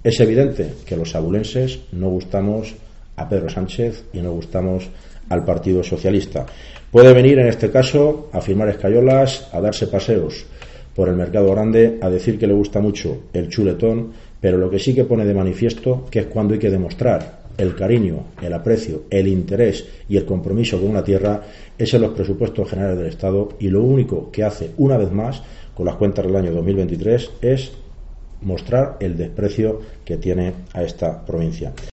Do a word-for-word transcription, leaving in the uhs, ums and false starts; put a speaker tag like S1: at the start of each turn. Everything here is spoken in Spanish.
S1: Es evidente que los abulenses no gustamos a Pedro Sánchez y no gustamos al Partido Socialista. Puede venir en este caso a firmar escayolas, a darse paseos por el mercado grande, a decir que le gusta mucho el chuletón, pero lo que sí que pone de manifiesto que es cuando hay que demostrar el cariño, el aprecio, el interés y el compromiso con una tierra es en los presupuestos generales del Estado, y lo único que hace una vez más con las cuentas del año dos mil veintitrés es mostrar el desprecio que tiene a esta provincia.